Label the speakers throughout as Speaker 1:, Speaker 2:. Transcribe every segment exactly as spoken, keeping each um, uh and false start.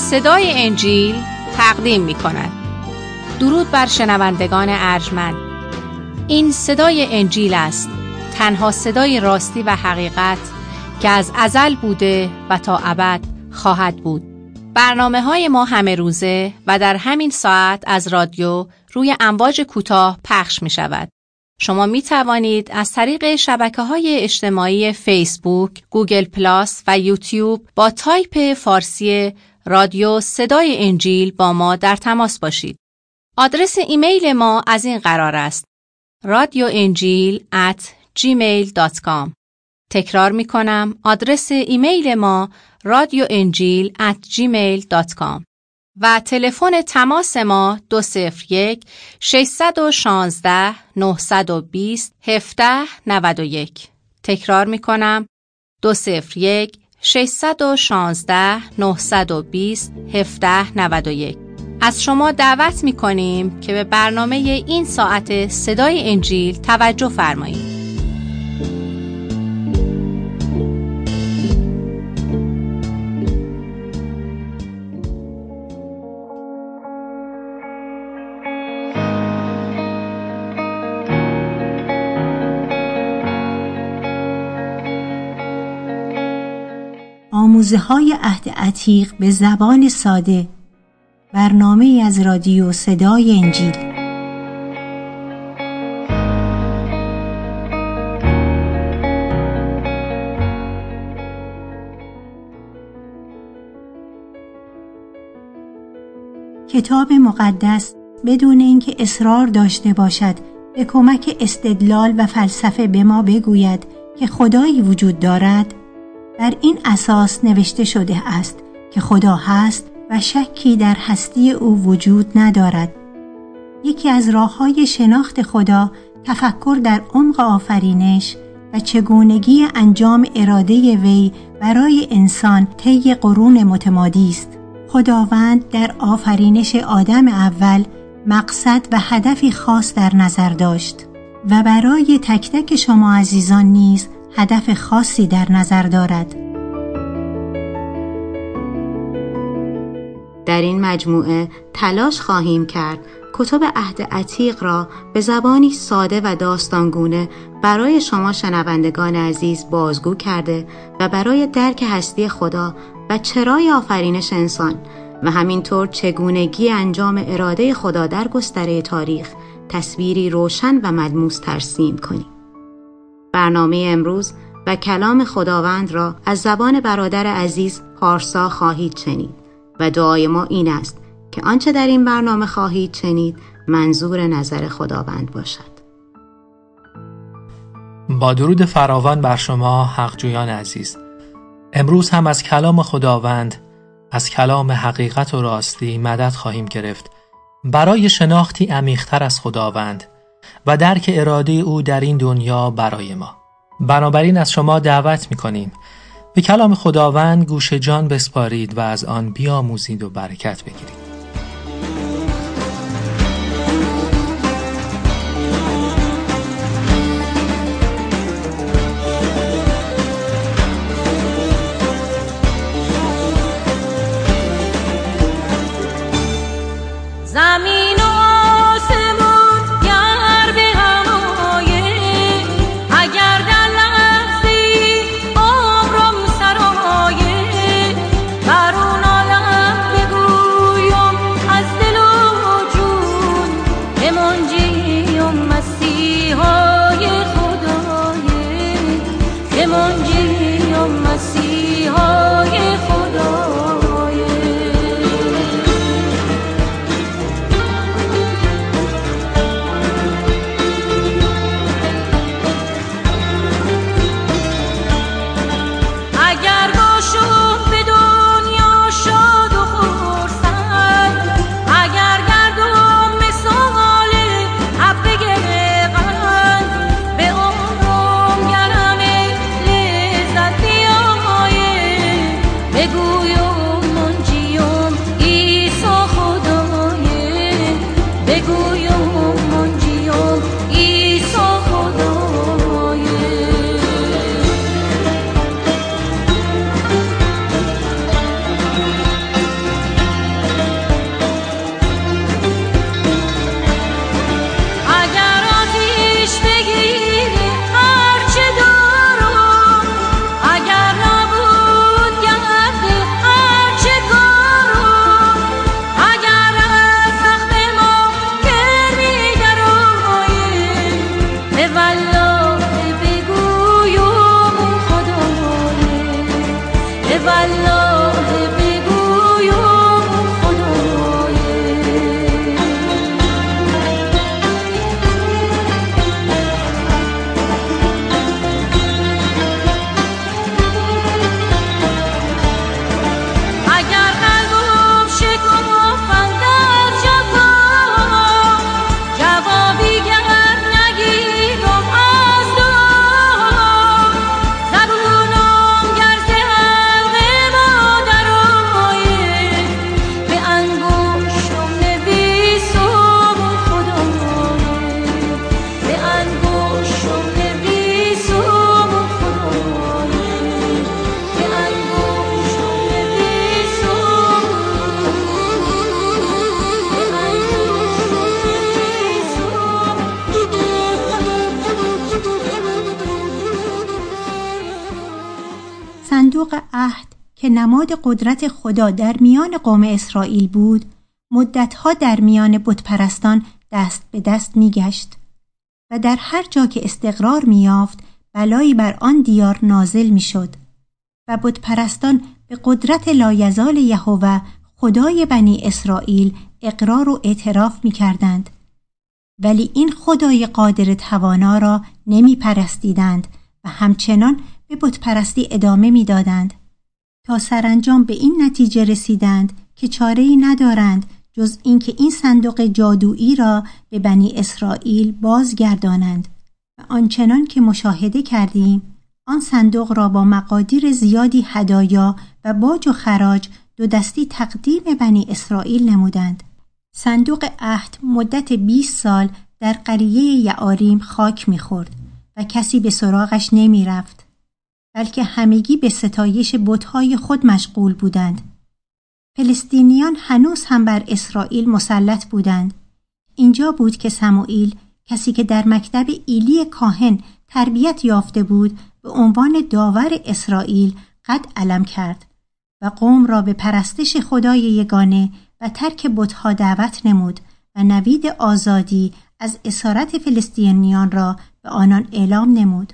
Speaker 1: صدای انجیل تقدیم می کند. درود بر شنوندگان ارجمند. این صدای انجیل است، تنها صدای راستی و حقیقت که از ازل بوده و تا ابد خواهد بود. برنامه های ما همه روزه و در همین ساعت از رادیو روی امواج کوتاه پخش می شود. شما می توانید از طریق شبکه‌های اجتماعی فیسبوک، گوگل پلاس و یوتیوب با تایپ فارسی رادیو صدای انجیل با ما در تماس باشید. آدرس ایمیل ما از این قرار است: رادیو انجیل ات جیمیل دات کام. تکرار می کنم، آدرس ایمیل ما رادیو انجیل ات جیمیل دات کام و تلفن تماس ما دو صفر یک ششصد و شانزده نهصد و بیست هفده نود و یک. تکرار می کنم، دو صفر یک ششصد و شانزده نهصد و بیست هفده نود و یک. از شما دعوت می کنیم که به برنامه این ساعت صدای انجیل توجه فرمایید.
Speaker 2: آموزه‌های عهد عتیق به زبان ساده، برنامه از رادیو صدای انجیل. کتاب مقدس بدون اینکه اصرار داشته باشد به کمک استدلال و فلسفه به ما بگوید که خدایی وجود دارد، بر این اساس نوشته شده است که خدا هست و شکی در هستی او وجود ندارد. یکی از راه‌های شناخت خدا تفکر در عمق آفرینش و چگونگی انجام اراده وی برای انسان طی قرون متمادی است. خداوند در آفرینش آدم اول مقصد و هدفی خاص در نظر داشت و برای تک تک شما عزیزان نیز هدف خاصی در نظر دارد.
Speaker 3: در این مجموعه تلاش خواهیم کرد کتب عهد عتیق را به زبانی ساده و داستانگونه برای شما شنوندگان عزیز بازگو کرده و برای درک هستی خدا و چرای آفرینش انسان و همینطور چگونگی انجام اراده خدا در گستره تاریخ تصویری روشن و ملموس ترسیم کنیم. برنامه امروز و کلام خداوند را از زبان برادر عزیز پارسا خواهید شنید و دعای ما این است که آنچه در این برنامه خواهید شنید منظور نظر خداوند باشد.
Speaker 4: با درود فراوان بر شما حقجویان عزیز، امروز هم از کلام خداوند، از کلام حقیقت و راستی مدد خواهیم گرفت برای شناختی عمیق‌تر از خداوند و درک اراده او در این دنیا برای ما. بنابراین از شما دعوت می‌کنیم به کلام خداوند گوش جان بسپارید و از آن بیاموزید و برکت بگیرید.
Speaker 5: برون عالم بگویم
Speaker 2: صندوق عهد که نماد قدرت خدا در میان قوم اسرائیل بود، مدتها در میان بتپرستان دست به دست می گشت و در هر جا که استقرار می یافت بلایی بر آن دیار نازل می شد و بتپرستان به قدرت لایزال یهوه خدای بنی اسرائیل اقرار و اعتراف می کردند. ولی این خدای قادر توانا را نمی پرستیدند و همچنان به بتپرستی ادامه می دادند تا سرانجام به این نتیجه رسیدند که چاره‌ای ندارند جز اینکه این صندوق جادویی را به بنی اسرائیل بازگردانند و آنچنان که مشاهده کردیم آن صندوق را با مقادیر زیادی هدایا و باج و خراج دو دستی تقدیم بنی اسرائیل نمودند. صندوق عهد مدت بیست سال در قریه یعاریم خاک می‌خورد و کسی به سراغش نمی‌رفت، بلکه همگی به ستایش بت‌های خود مشغول بودند. فلسطینیان هنوز هم بر اسرائیل مسلط بودند. اینجا بود که سموئیل، کسی که در مکتب ایلی کاهن تربیت یافته بود، به عنوان داور اسرائیل قد علم کرد و قوم را به پرستش خدای یگانه و ترک بت‌ها دعوت نمود و نوید آزادی از اسارت فلسطینیان را به آنان اعلام نمود.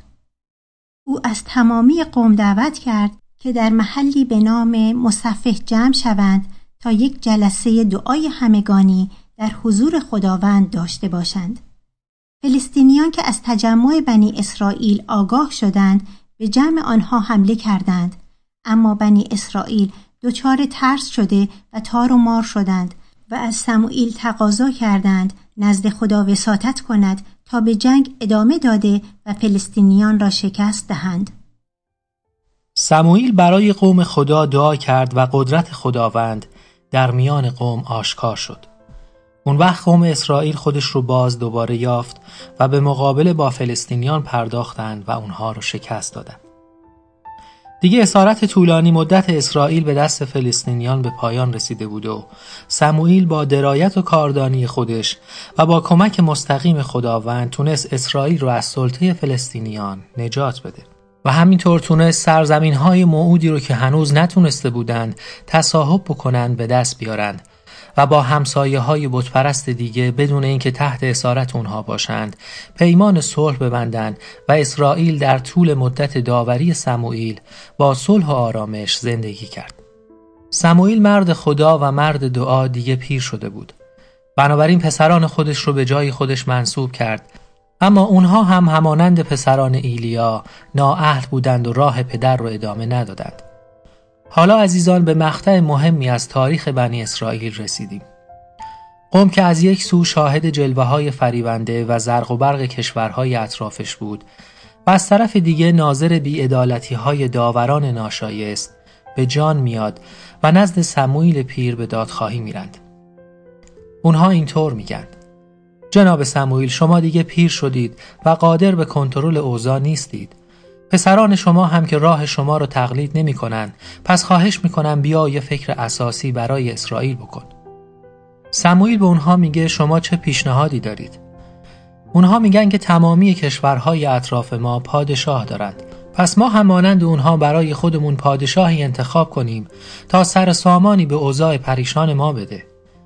Speaker 2: او از تمامی قوم دعوت کرد که در محلی به نام مصفح جمع شوند تا یک جلسه دعای همگانی در حضور خداوند داشته باشند. فلسطینیان که از تجمع بنی اسرائیل آگاه شدند به جمع آنها حمله کردند، اما بنی اسرائیل دچار ترس شده و تار و مار شدند و از سموئیل تقاضا کردند نزد خدا وساطت کند تا به جنگ ادامه داده و فلسطینیان را شکست دهند.
Speaker 4: سموئیل برای قوم خدا دعا کرد و قدرت خداوند در میان قوم آشکار شد. اون وقت قوم اسرائیل خودش رو باز دوباره یافت و به مقابله با فلسطینیان پرداختند و اونها رو شکست دادند. دیگه اسارت طولانی مدت اسرائیل به دست فلسطینیان به پایان رسیده بود و سموئیل با درایت و کاردانی خودش و با کمک مستقیم خداوند تونست اسرائیل رو از سلطه فلسطینیان نجات بده و همینطور تونست سرزمین‌های موعودی رو که هنوز نتونسته بودند تصاحب بکنند به دست بیارند و با همسایه‌های بتپرست دیگه بدون اینکه تحت اسارت اونها باشند پیمان صلح ببندند و اسرائیل در طول مدت داوری سموئیل با صلح و آرامش زندگی کرد. سموئیل مرد خدا و مرد دعا دیگه پیر شده بود. بنابراین پسران خودش رو به جای خودش منصوب کرد، اما اونها هم همانند پسران ایلیا نااهل بودند و راه پدر رو ادامه ندادند. حالا عزیزان به مقطع مهمی از تاریخ بنی اسرائیل رسیدیم. قوم که از یک سو شاهد جلوه‌های فریبنده و زرق و برق کشورهای اطرافش بود و از طرف دیگه ناظر بی‌عدالتی‌های داوران ناشایست به جان میاد و نزد سموئیل پیر به دادخواهی میرند. اونها اینطور میگن: جناب سموئیل، شما دیگه پیر شدید و قادر به کنترل اوضاع نیستید. پسران شما هم که راه شما رو تقلید نمی کنن، پس خواهش می کنم بیا یه فکر اساسی برای اسرائیل بکن. سموئیل به اونها میگه شما چه پیشنهادی دارید؟ اونها میگن که تمامی کشورهای اطراف ما پادشاه دارند، پس ما هم مانند اونها برای خودمون پادشاهی انتخاب کنیم تا سر سامانی به اوضاع پریشان ما بده.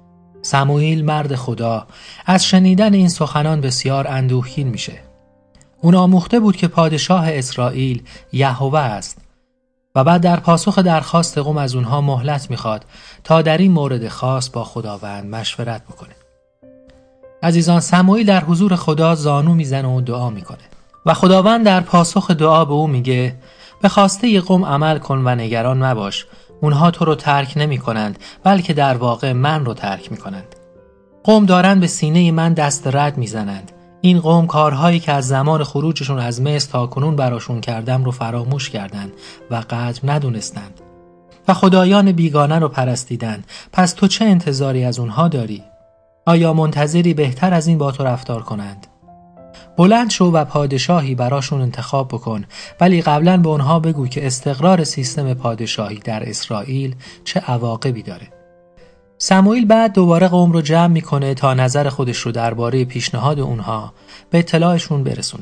Speaker 4: سموئیل مرد خدا از شنیدن این سخنان بسیار اندوهگین میشه. اون آموخته بود که پادشاه اسرائیل یهوه است و بعد در پاسخ درخواست قوم از اونها مهلت میخواد تا در این مورد خاص با خداوند مشورت بکنه. عزیزان، سموئیل در حضور خدا زانو میزنه و دعا میکنه و خداوند در پاسخ دعا به او میگه به خواسته قوم عمل کن و نگران مباش. اونها تو رو ترک نمی کنند، بلکه در واقع من رو ترک می کنند. قوم دارن به سینه من دست رد می زنند. این قوم کارهایی که از زمان خروجشون از مصر تا کنون براشون کردم رو فراموش کردند و قدر ندونستند و خدایان بیگانه رو پرستیدند. پس تو چه انتظاری از اونها داری؟ آیا منتظری بهتر از این با تو رفتار کنند؟ بلند شو و پادشاهی براشون انتخاب بکن، ولی قبلا به اونها بگو که استقرار سیستم پادشاهی در اسرائیل چه عواقبی داره. سموئیل بعد دوباره قوم رو جمع میکنه تا نظر خودش رو درباره پیشنهاد اونها به اطلاعشون برسونه.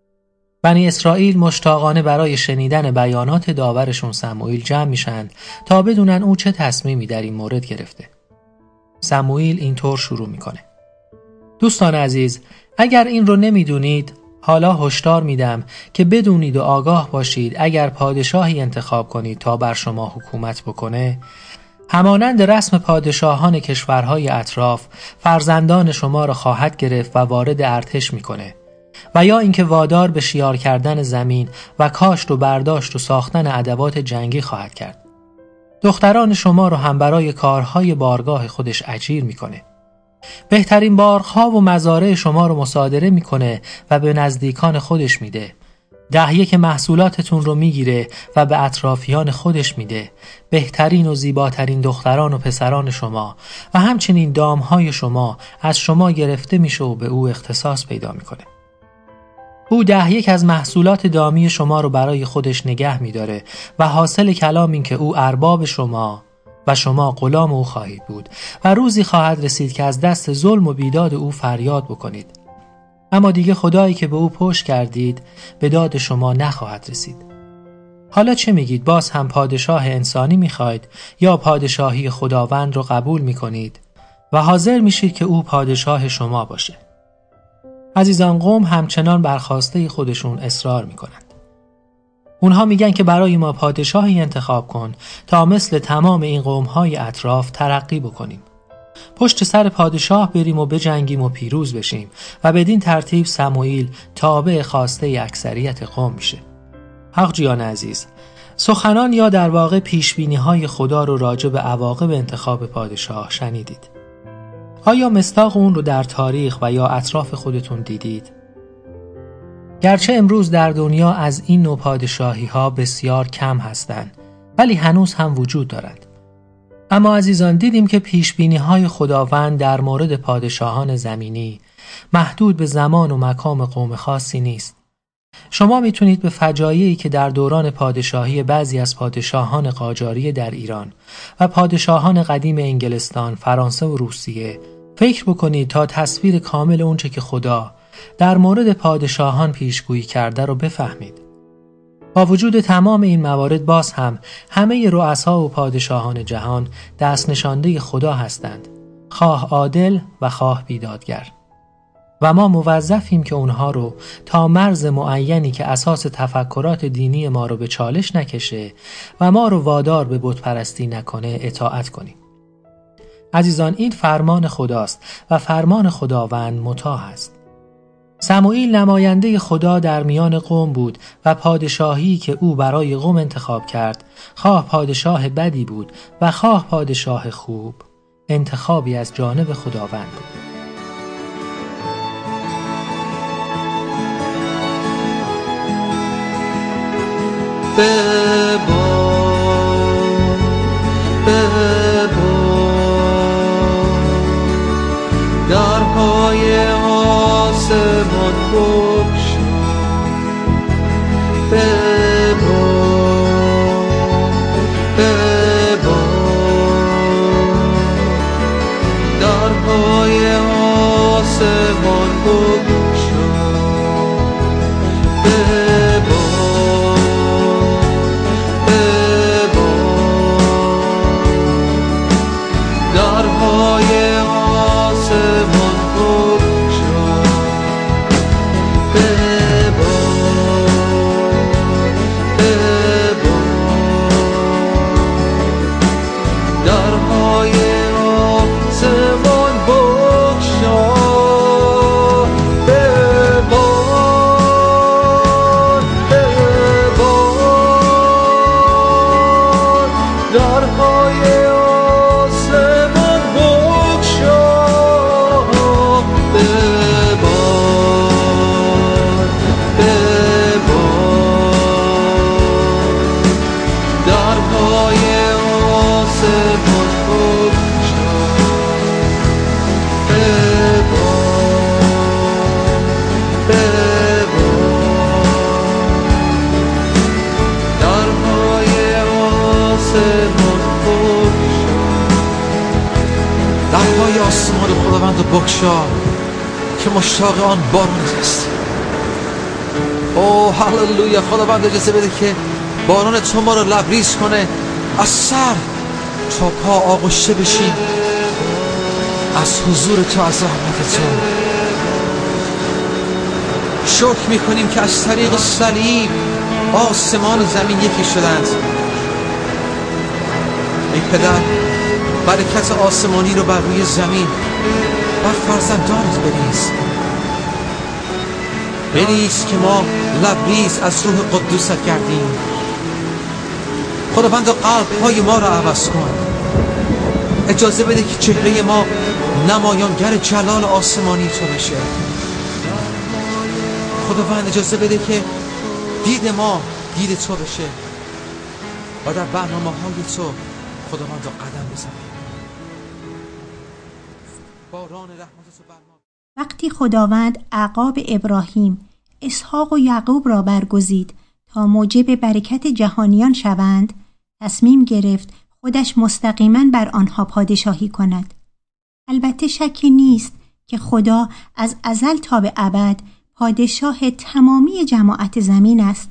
Speaker 4: بنی اسرائیل مشتاقانه برای شنیدن بیانات داورشون سموئیل جمع میشن تا بدونن او چه تصمیمی در این مورد گرفته. سموئیل اینطور شروع میکنه: دوستان عزیز، اگر این رو نمیدونید، حالا هشدار میدم که بدونید و آگاه باشید اگر پادشاهی انتخاب کنید تا بر شما حکومت بکنه، همانند رسم پادشاهان کشورهای اطراف فرزندان شما را خواهد گرفت و وارد ارتش میکنه، و یا اینکه وادار به شیار کردن زمین و کاشت و برداشت و ساختن ادوات جنگی خواهد کرد. دختران شما رو هم برای کارهای بارگاه خودش اجیر میکنه. بهترین باغ‌ها و مزارع شما رو مصادره میکنه و به نزدیکان خودش میده. ده یک محصولاتتون رو میگیره و به اطرافیان خودش میده. بهترین و زیباترین دختران و پسران شما و همچنین دامهای شما از شما گرفته میشه و به او اختصاص پیدا میکنه. او ده یک از محصولات دامی شما رو برای خودش نگه میداره و حاصل کلام این که او ارباب شما و شما غلام او خواهید بود و روزی خواهد رسید که از دست ظلم و بیداد او فریاد بکنید. اما دیگه خدایی که به او پشت کردید به داد شما نخواهد رسید. حالا چه میگید؟ باز هم پادشاه انسانی میخواید یا پادشاهی خداوند رو قبول میکنید و حاضر میشید که او پادشاه شما باشه؟ عزیزان، قوم همچنان بر خواسته خودشون اصرار میکنند. اونها میگن که برای ما پادشاهی انتخاب کن تا مثل تمام این قوم‌های اطراف ترقی بکنیم. پشت سر پادشاه بریم و بجنگیم و پیروز بشیم و بدین ترتیب سموئیل تابع خواسته اکثریت قوم میشه. حق جیان عزیز، سخنان یا در واقع پیشبینی‌های خدا رو راجع به عواقب انتخاب پادشاه شنیدید. آیا مصداق اون رو در تاریخ و یا اطراف خودتون دیدید؟ گرچه امروز در دنیا از این نوع پادشاهی ها بسیار کم هستند، ولی هنوز هم وجود دارند. اما عزیزان، دیدیم که پیشبینی های خداوند در مورد پادشاهان زمینی محدود به زمان و مکان قوم خاصی نیست. شما میتونید به فجایعی که در دوران پادشاهی بعضی از پادشاهان قاجاری در ایران و پادشاهان قدیم انگلستان، فرانسه و روسیه فکر بکنید تا تصویر کامل اونچه که خدا در مورد پادشاهان پیشگویی کرده رو بفهمید. با وجود تمام این موارد باز هم همه رؤسا و پادشاهان جهان دست نشانده خدا هستند، خواه عادل و خواه بیدادگر، و ما موظفیم که اونها رو تا مرز معینی که اساس تفکرات دینی ما رو به چالش نکشه و ما رو وادار به بت پرستی نکنه اطاعت کنیم. عزیزان، این فرمان خداست و فرمان خداوند مطاع است. سموئیل نماینده خدا در میان قوم بود و پادشاهی که او برای قوم انتخاب کرد، خواه پادشاه بدی بود و خواه پادشاه خوب، انتخابی از جانب خداوند بود.
Speaker 5: ببا ببا درهای آسمان بگشا، ببا ببا درهای آسمان بگشا، ببا درهای آسمان بگشا، درهای آسمان بگشا ببار ببار درهای آسمان بگشا ببار ببار درهای آسمان بگشا
Speaker 6: درهای آسمان خداوند رو بگشا که مشتاق آن بارون است. اوه هللویا. خداوند اجازه بده که باران تو ما رو لبریز کنه، از سر تا پا آغشته بشیم از حضور تو، از رحمت تو. شکر میکنیم که از طریق صلیب آسمان و زمین یکی شدند. ای پدر، برکت آسمانی رو بر روی زمین بر فرزندانت بریز. بریز که ما لبریز از روح قدوست گردیم. خداوند قلب‌های ما رو عوض کن. اجازه بده که چهره ما نمایانگر جلال آسمانی تو بشه. خداوند اجازه بده که دید ما دید تو بشه و در برنامه‌های تو خداوند رو قدم بزنیم. باران رحمت تو بر ما.
Speaker 2: وقتی خداوند اعقاب ابراهیم، اسحاق و یعقوب را برگزید تا موجب برکت جهانیان شوند، تصمیم گرفت خودش مستقیما بر آنها پادشاهی کند. البته شکی نیست که خدا از ازل تا به ابد پادشاه تمامی جماعت زمین است.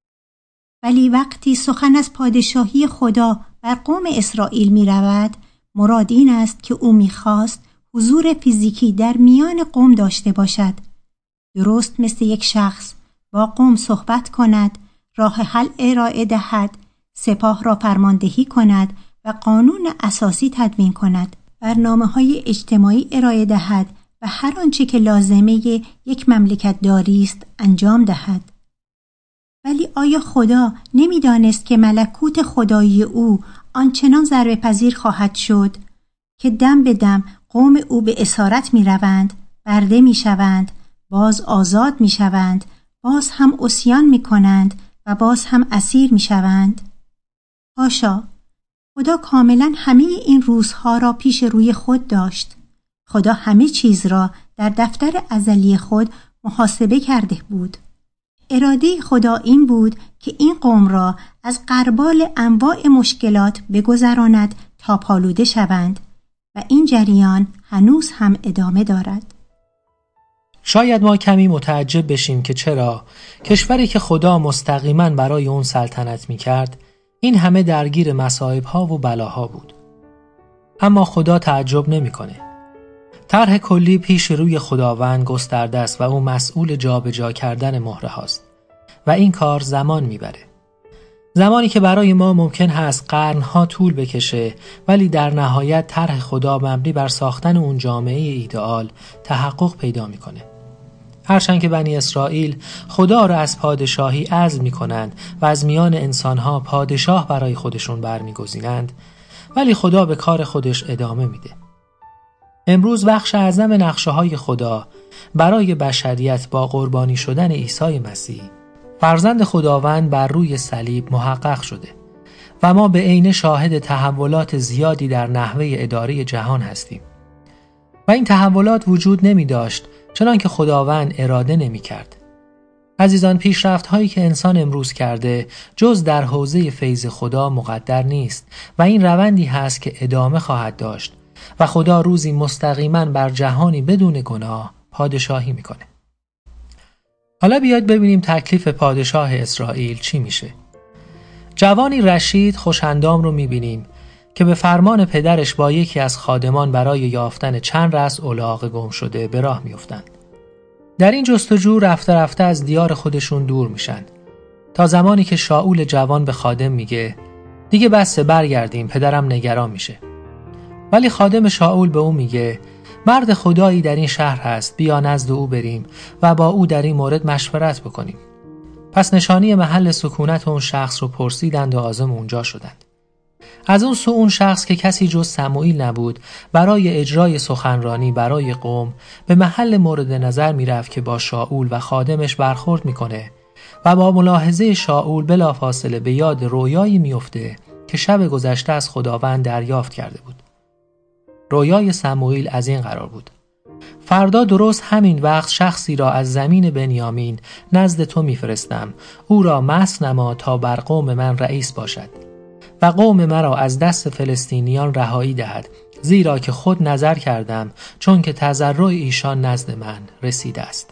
Speaker 2: ولی وقتی سخن از پادشاهی خدا بر قوم اسرائیل می رود، مراد این است که او می خواست حضور فیزیکی در میان قوم داشته باشد. درست مثل یک شخص با قوم صحبت کند، راه حل ارائه دهد، سپاه را فرماندهی کند و قانون اساسی تدوین کند، برنامه‌های اجتماعی ارائه دهد و هر آنچه که لازمه یک مملکت داری است انجام دهد. ولی آیا خدا نمی‌دانست که ملکوت خدایی او آنچنان ضربه پذیر خواهد شد که دم به دم قوم او به اسارت می‌روند، برده می‌شوند، باز آزاد می‌شوند، باز هم عصیان می‌کنند و باز هم اسیر می‌شوند؟ حاشا، خدا کاملا همه این روزها را پیش روی خود داشت. خدا همه چیز را در دفتر ازلی خود محاسبه کرده بود. اراده خدا این بود که این قوم را از غربال انواع مشکلات بگذراند تا پالوده شوند و این جریان هنوز هم ادامه دارد.
Speaker 4: شاید ما کمی متعجب بشیم که چرا کشوری که خدا مستقیما برای اون سلطنت می کرد این همه درگیر مصائب‌ها و بلاها بود. اما خدا تعجب نمی‌کنه. طرح کلی پیش روی خداوند گسترده است و او مسئول جابجا کردن مهره هاست و این کار زمان میبره. زمانی که برای ما ممکن هست قرنها طول بکشه، ولی در نهایت طرح خدا مبنی بر ساختن اون جامعه ایدئال تحقق پیدا میکنه. هرچند که بنی اسرائیل خدا را از پادشاهی عزل میکنند و از میان انسانها پادشاه برای خودشون برمیگزینند، ولی خدا به کار خودش ادامه میده. امروز بخش اعظم نقشه‌های خدا برای بشریت با قربانی شدن عیسی مسیح فرزند خداوند بر روی صلیب محقق شده و ما به عینه شاهد تحولات زیادی در نحوه اداره جهان هستیم و این تحولات وجود نمی داشت چنان که خداوند اراده نمی کرد. عزیزان، پیشرفت هایی که انسان امروز کرده جز در حوزه فیض خدا مقدر نیست و این روندی هست که ادامه خواهد داشت و خدا روزی مستقیما بر جهانی بدون گناه پادشاهی میکنه. حالا بیاید ببینیم تکلیف پادشاه اسرائیل چی میشه. جوانی رشید خوش‌اندام رو میبینیم که به فرمان پدرش با یکی از خادمان برای یافتن چند رأس الاغ گم شده به راه میافتند. در این جستجو رفته رفته از دیار خودشون دور میشن تا زمانی که شاول جوان به خادم میگه دیگه بسه، برگردیم، پدرم نگران میشه. ولی خادم شاول به او میگه مرد خدایی در این شهر هست، بیا نزد او بریم و با او در این مورد مشورت بکنیم. پس نشانی محل سکونت اون شخص رو پرسیدند و عازم اونجا شدند. از اون سو اون شخص که کسی جز سموئیل نبود برای اجرای سخنرانی برای قوم به محل مورد نظر میرفت که با شاول و خادمش برخورد میکنه و با ملاحظه شاول بلافاصله به یاد رویایی میفته که شب گذشته از خداوند دریافت کرده بود. رویای سموئیل از این قرار بود: فردا درست همین وقت شخصی را از زمین بنیامین نزد تو میفرستم، او را مسح نما تا بر قوم من رئیس باشد و قوم مرا از دست فلسطینیان رهایی دهد، زیرا که خود نظر کردم چون که تضرع ایشان نزد من رسیده است.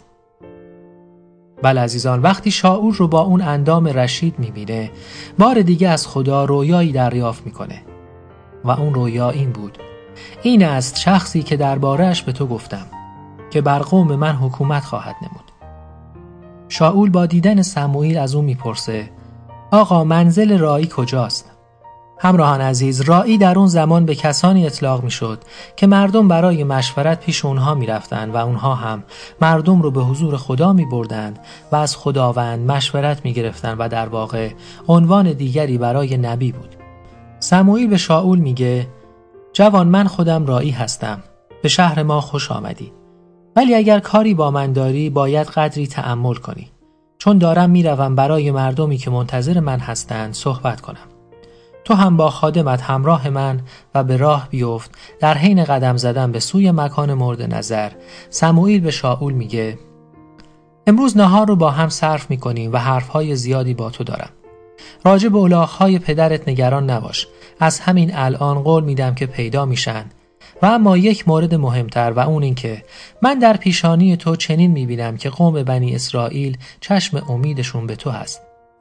Speaker 4: بله عزیزان، وقتی شاول رو با اون اندام رشید میبینه، بار دیگه از خدا رویایی دریافت میکنه و اون رویا این بود: این است شخصی که درباره‌اش به تو گفتم که بر قوم من حکومت خواهد نمود. شاول با دیدن سموئیل از اون میپرسه: آقا منزل رائی کجاست؟ همراهان عزیز، رائی در اون زمان به کسانی اطلاق میشد که مردم برای مشورت پیش اونها میرفتن و اونها هم مردم رو به حضور خدا میبردند و از خداوند مشورت میگرفتن و در واقع عنوان دیگری برای نبی بود. سموئیل به شاول میگه: جوان، من خودم رائی هستم، به شهر ما خوش آمدی، ولی اگر کاری با من داری باید قدری تأمل کنی، چون دارم میروم برای مردمی که منتظر من هستند صحبت کنم. تو هم با خادمت همراه من و به راه بیفت. در حین قدم زدن به سوی مکان مورد نظر، سموئیل به شاول میگه: امروز نهار رو با هم صرف میکنیم و حرفهای زیادی با تو دارم. راجع به الاغ‌های پدرت نگران نباش، از همین الان قول میدم که پیدا میشن. و اما یک مورد مهمتر و اون این که من در پیشانی تو چنین میبینم که قوم بنی اسرائیل چشم امیدشون به تو هست.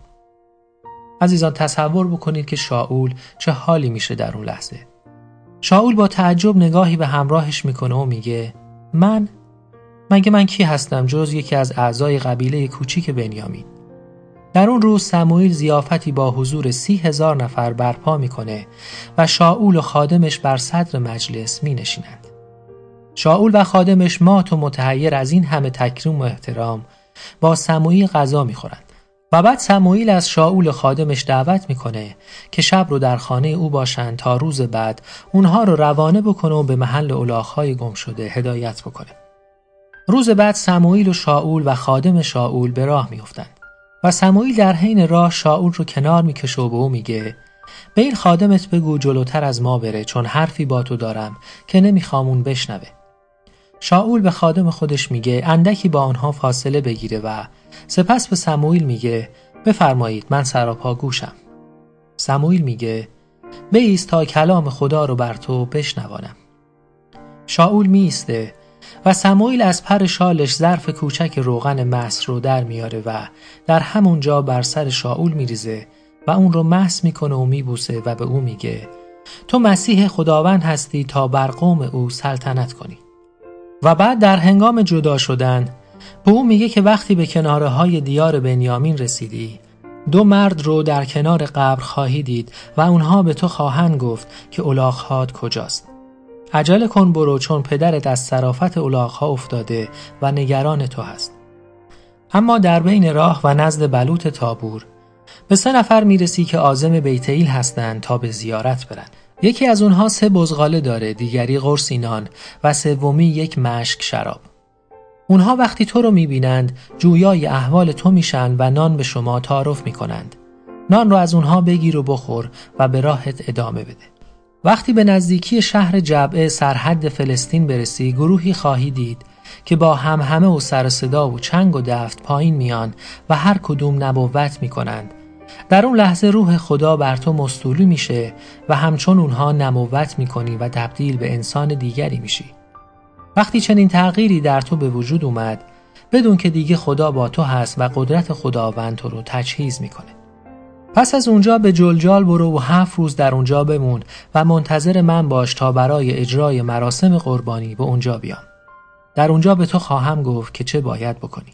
Speaker 4: عزیزان، تصور بکنید که شاول چه حالی میشه در اون لحظه. شاول با تعجب نگاهی به همراهش میکنه و میگه: من؟ مگه من کی هستم جز یکی از اعضای قبیله کوچیک بنیامین؟ در اون روز سموئیل ضیافتی با حضور سی هزار نفر برپا میکنه و شاول و خادمش بر صدر مجلس می نشینند. شاول و خادمش مات و متحیر از این همه تکریم و احترام با سموئیل غذا میخورند و بعد سموئیل از شاول و خادمش دعوت میکنه که شب رو در خانه او باشند تا روز بعد اونها رو روانه بکنه و به محل الاغ‌های گم شده هدایت بکنه. روز بعد سموئیل و شاول و خادم شاول به راه میافتند و سموئیل در حین راه شاول رو کنار میکشه و به او میگه: به این خادمت بگو جلوتر از ما بره، چون حرفی با تو دارم که نمیخوام اون بشنوه. شاول به خادم خودش میگه اندکی با آنها فاصله بگیره و سپس به سموئیل میگه: بفرمایید، من سراپا گوشم. سموئیل میگه: بایست تا کلام خدا رو بر تو بشنوانم. شاول میسته و سموئیل از پر شالش ظرف کوچک روغن مس رو در میاره و در همون جا بر سر شاول میریزه و اون رو مس میکنه و میبوسه و به او میگه: تو مسیح خداوند هستی تا بر قوم او سلطنت کنی. و بعد در هنگام جدا شدن به او میگه که وقتی به کناره های دیار بنیامین رسیدی، دو مرد رو در کنار قبر خواهی دید و اونها به تو خواهند گفت که الاغ‌هات کجاست. عجله کن برو، چون پدرت از صرافت الاغ‌ها افتاده و نگران تو هست. اما در بین راه و نزد بلوط تابور به سه نفر میرسی که عازم بیتیل هستند تا به زیارت برن. یکی از اونها سه بزغاله داره، دیگری قرصی نان و سومی یک مشک شراب. اونها وقتی تو رو میبینند جویای احوال تو میشن و نان به شما تعارف میکنند. نان رو از اونها بگیر و بخور و به راهت ادامه بده. وقتی به نزدیکی شهر جبعه سرحد فلسطین برسی، گروهی خواهی دید که با همهمه و سر صدا و چنگ و دفت پایین میان و هر کدوم نبوت میکنند. در اون لحظه روح خدا بر تو مستولی میشه و همچون اونها نبوت میکنی و تبدیل به انسان دیگری میشی. وقتی چنین تغییری در تو به وجود اومد، بدون که دیگه خدا با تو هست و قدرت خداوند تو رو تجهیز میکنه. پس از اونجا به جلجال برو و هفت روز در اونجا بمون و منتظر من باش تا برای اجرای مراسم قربانی به اونجا بیام. در اونجا به تو خواهم گفت که چه باید بکنی.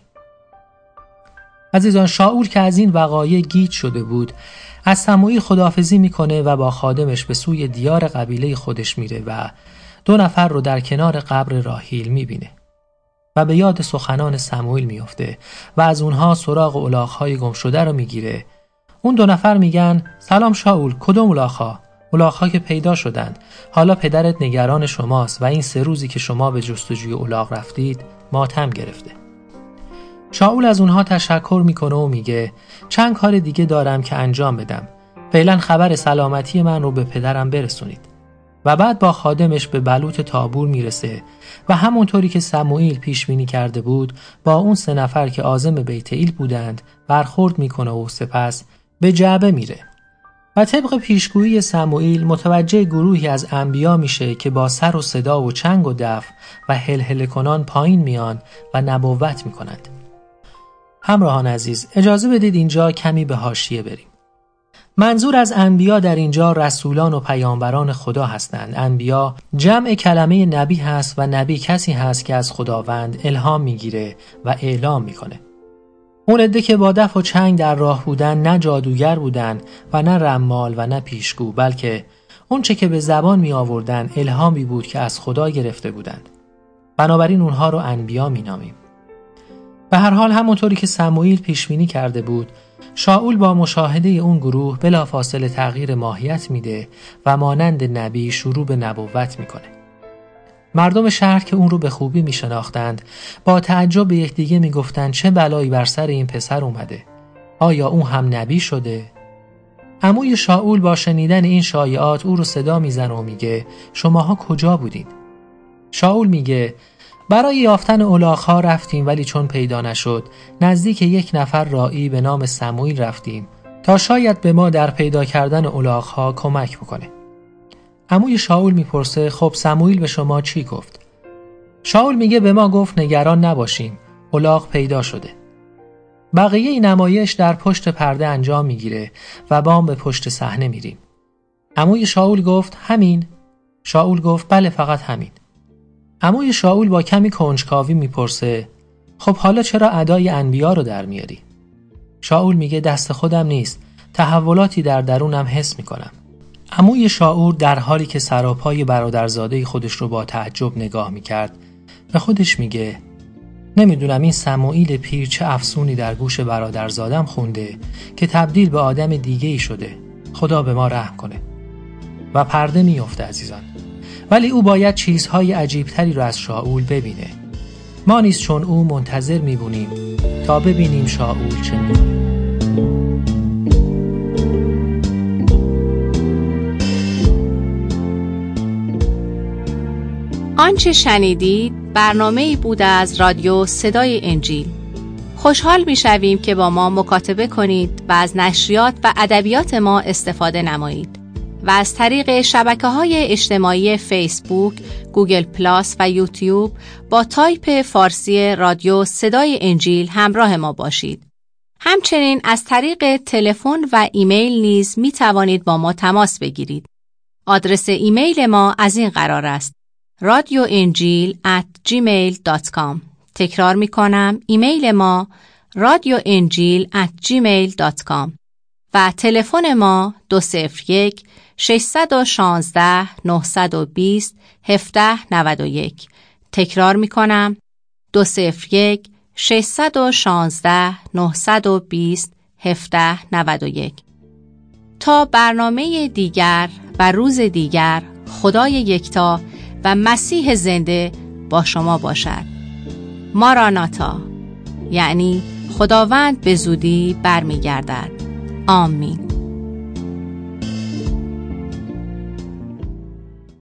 Speaker 4: عزیزان، شاول که از این وقایع گیج شده بود، از سموئیل خداحافظی میکنه و با خادمش به سوی دیار قبیله خودش میره و دو نفر رو در کنار قبر راحیل میبینه و به یاد سخنان سموئیل میفته و از اونها سراغ الاغ‌های گم شده رو میگیره. اون دو نفر میگن: سلام شاول، کدوم الاغ‌ها؟ الاغ‌ها که پیدا شدند. حالا پدرت نگران شماست و این سه روزی که شما به جستجوی الاغ رفتید ماتم گرفته. شاول از اونها تشکر میکنه و میگه چند کار دیگه دارم که انجام بدم. فعلا خبر سلامتی من رو به پدرم برسونید. و بعد با خادمش به بلوط تابور میرسه و همونطوری که سموئیل پیش بینی کرده بود با اون سه نفر که عازم بیت ایل بودند برخورد میکنه و سپس به جعبه میره. و طبق پیشگویی سموئیل متوجه گروهی از انبیا میشه که با سر و صدا و چنگ و دف و هلهله کنان پایین میان و نبوت میکنند. همراهان عزیز، اجازه بدید اینجا کمی به حاشیه بریم. منظور از انبیا در اینجا رسولان و پیامبران خدا هستند. انبیا جمع کلمه نبی هست و نبی کسی هست که از خداوند الهام میگیره و اعلام میکنه. اون عده که با دف و چنگ در راه بودن نه جادوگر بودن و نه رمال و نه پیشگو، بلکه اون چه که به زبان می آوردن الهامی بود که از خدا گرفته بودند. بنابراین اونها رو انبیا می نامیم. به هر حال همونطوری که سموئیل پیش بینی کرده بود، شاول با مشاهده اون گروه بلافاصله تغییر ماهیت میده و مانند نبی شروع به نبوت میکنه. مردم شهر که اون رو به خوبی میشناختند با تعجب به یکدیگه میگفتند چه بلایی بر سر این پسر اومده؟ آیا اون هم نبی شده؟ عموی شاول با شنیدن این شایعات او رو صدا میزنه و میگه شماها کجا بودید؟ شاول میگه برای یافتن الاغ‌ها رفتیم، ولی چون پیدا نشد نزدیک یک نفر راعی به نام سموئیل رفتیم تا شاید به ما در پیدا کردن الاغ‌ها کمک بکنه. عموی شاول میپرسه خب سموئیل به شما چی گفت؟ شاول میگه به ما گفت نگران نباشیم، الاغ پیدا شده. بقیه این نمایش در پشت پرده انجام میگیره و با هم به پشت صحنه میریم. عموی شاول گفت همین؟ شاول گفت بله فقط همین. عموی شاول با کمی کنجکاوی میپرسه خب حالا چرا ادای انبیا رو در میاری؟ شاول میگه دست خودم نیست، تحولاتی در درونم حس میکنم. عموی شاول در حالی که سراپای برادرزاده خودش رو با تعجب نگاه میکرد به خودش میگه نمیدونم این سموئیل پیر چه افسونی در گوش برادرزادم خونده که تبدیل به آدم دیگه‌ای شده. خدا به ما رحم کنه. و پرده میفته عزیزان. ولی او باید چیزهای عجیبتری رو از شاول ببینه. ما نیز چون او منتظر میبونیم تا ببینیم شاول چه میکنه.
Speaker 1: آنچه شنیدید برنامه‌ای بود از رادیو صدای انجیل. خوشحال می‌شویم که با ما مکاتبه کنید و از نشریات و ادبیات ما استفاده نمایید و از طریق شبکه‌های اجتماعی فیسبوک، گوگل پلاس و یوتیوب با تایپ فارسی رادیو صدای انجیل همراه ما باشید. همچنین از طریق تلفن و ایمیل نیز می‌توانید با ما تماس بگیرید. آدرس ایمیل ما از این قرار است: رادیو انجیل ات جیمیل دات کام. تکرار می کنم، ایمیل ما رادیو انجیل ات جیمیل دات کام و تلفن ما دو صفر یک شش یک شش نه دو صفر هفت نه یک. تکرار می کنم، دو صفر یک شش یک شش نه دو صفر هفت نه یک. تا برنامه دیگر و روز دیگر، خدای یکتا و مسیح زنده با شما باشد. ماراناتا، یعنی خداوند به زودی برمیگردد. آمین.